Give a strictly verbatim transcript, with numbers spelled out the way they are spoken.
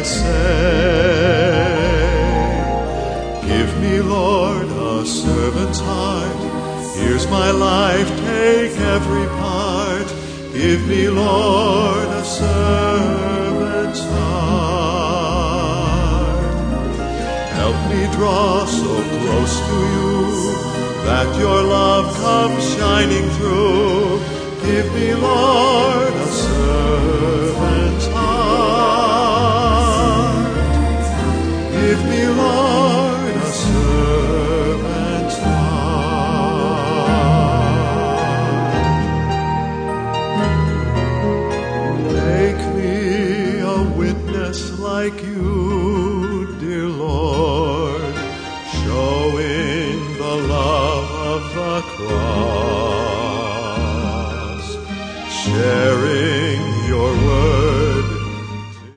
say. Give me, Lord, a servant's heart. Here's my life, take every part. Give me, Lord, a servant's heart. Help me draw so close to you that your love comes shining through. Give me, Lord, a servant's heart. Give me, Lord, a servant's heart. Make me a witness like you, dear Lord, showing the love of the cross, sharing